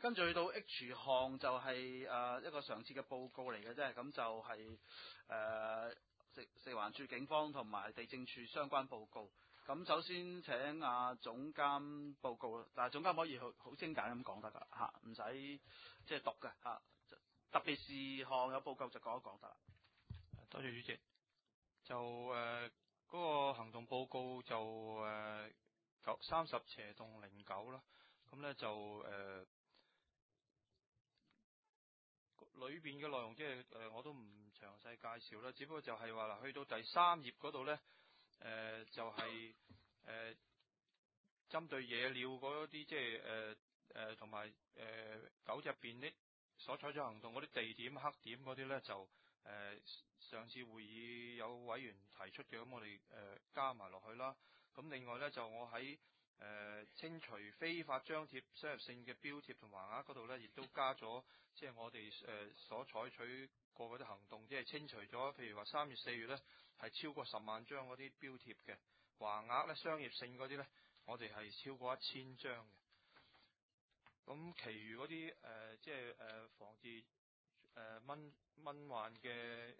跟住去到 H 項就係一個上次嘅報告嚟嘅啫，咁就係食環署、警方同埋地政處相關報告。咁首先請總監報告，但係總監可以好精簡咁講得㗎嚇，唔使即係讀嘅嚇。特別事項有報告就講一講得啦。 多謝主席。就嗰個行動報告就30/09啦。咁咧就裏邊嘅內容即係我都唔詳細介紹啦，只不過就係話啦，去到第3頁嗰度咧，就係針對野鳥嗰啲即係同埋狗隻便溺所採取行動嗰啲地點黑點嗰啲咧，就上次會議有委員提出嘅，咁我哋加埋落去啦。咁另外咧就我喺清除非法張貼商業性嘅標貼同橫額嗰度咧，亦都加咗即係我哋所採取過嗰啲行動，即係清除咗譬如話3月4月咧係超過10萬張嗰啲標貼嘅橫額咧，商業性嗰啲咧我哋係超過1000張嘅。咁其餘嗰啲即係防治蚊患嘅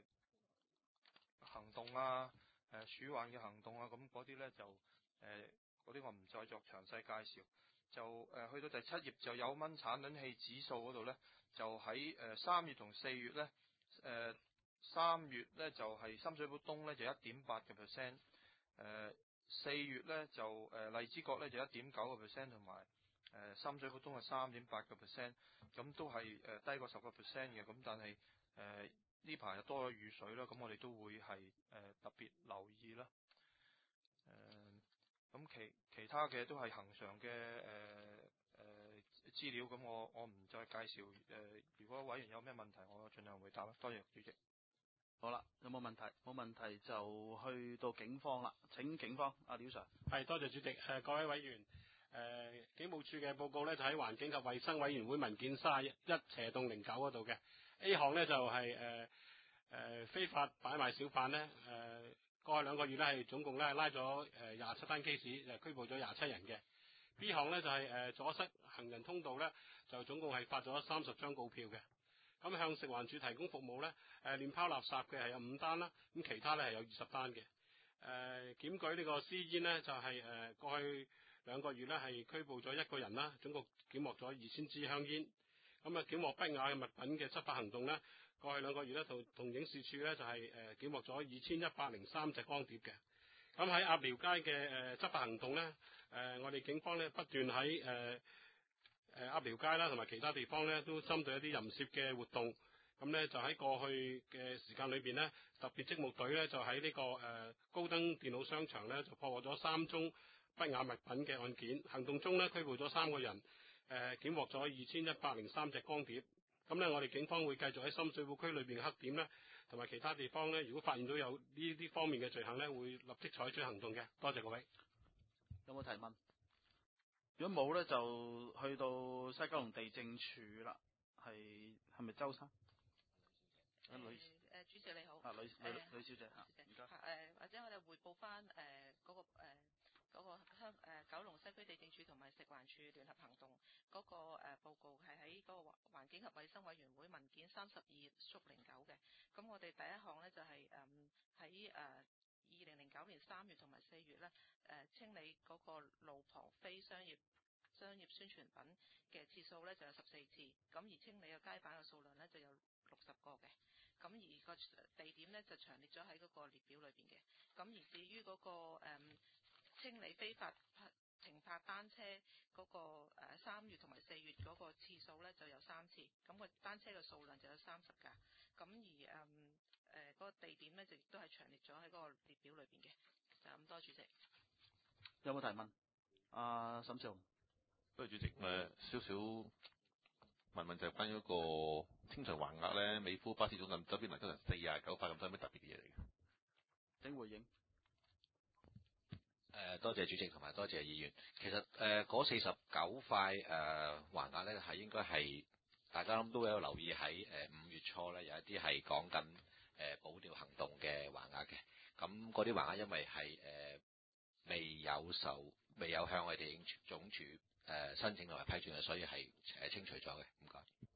行動啊，鼠患嘅行動啊，咁嗰啲咧就嗰啲我唔再作詳細介紹。就去到第7頁就有蚊產卵器指數嗰度咧，就喺3月同4月咧，3月咧就係深水埗東咧就1.8%， 4月咧就荔枝角咧就1.9%，同埋深水埗東係3.8%，咁都係低過10% 嘅。咁但係呢排又多咗雨水啦，咁我哋都會係特別留意啦。咁其他嘅都係恒常嘅資料，咁我唔再介紹。如果委員有咩問題，我盡量回答啦。多謝主席。 好啦，有冇問題？冇問題就去到警方啦。請警方阿廖 Sir。 係，多謝主席。各位委員，警務處嘅報告咧就喺環境及衛生委員會文件31/09嗰度嘅。A 項咧就係非法擺賣小販咧，過去2個月咧係總共咧拉咗27單 case， 拘捕咗27人嘅。B 項咧就係阻塞行人通道咧，就總共係發咗30張告票嘅。咁向食環署提供服務咧，亂拋垃圾嘅係有5單啦，咁其他咧係有20單嘅。檢舉呢個私煙咧就係過去2個月咧係拘捕咗1個人啦，總共檢獲咗2000支香煙。咁檢獲不雅嘅物品嘅執法行動咧，過去2個月咧同警視處咧就係檢獲咗2103隻光碟嘅。咁喺鴨寮街嘅執法行動咧，我哋警方咧不斷喺鴨寮街啦同埋其他地方咧都針對一啲淫褻嘅活動。咁咧就喺過去嘅時間裏邊咧，特別職務隊咧就喺呢個高登電腦商場咧就破獲咗3宗不雅物品嘅案件。行動中咧拘捕咗3個人，檢獲咗2103隻光碟。咁咧我哋警方會繼續喺深水埗區裏邊嘅黑點咧，同埋其他地方咧，如果發現到有呢啲方面嘅罪行咧，會立即採取行動嘅。多謝各位。 有冇提問？如果冇咧，就去到西九龍地政處啦。係咪周生？ 主席你好。 呂小姐唔該。 或者我哋匯報翻嗰個九龍西區地政處同埋食環署聯合行動嗰個報告係喺嗰個環境及衛生委員會文件32/09嘅。咁我哋第一項咧就係喺2009年3月同埋4月咧清理嗰個路旁非商業宣傳品嘅次數咧就有14次，咁而清理嘅街板嘅數量咧就有60個嘅。咁而個地點咧就詳列咗喺嗰個列表裏邊嘅。咁而至於嗰個清理非法停泊單車嗰個3月同埋4月嗰個次數咧就有3次，咁個單車嘅數量就有30架。咁而嗰個地點咧就亦都係詳列咗喺嗰個列表裏邊嘅。就咁多，主席。 有冇提問？沈少雄。 多謝主席。少少問就係關於嗰個清除橫額咧，美孚巴士總站周邊嚟得49塊，咁有咩特別嘅嘢嚟嘅？ 請回應。 多謝主席同埋多謝議員。其實嗰49塊橫額咧係應該係大家都有留意喺5月初咧有一啲係講緊保釣行動嘅橫額嘅。咁嗰啲橫額因為係未有向我哋地政總署申請同埋批准嘅，所以係清除咗嘅。唔該。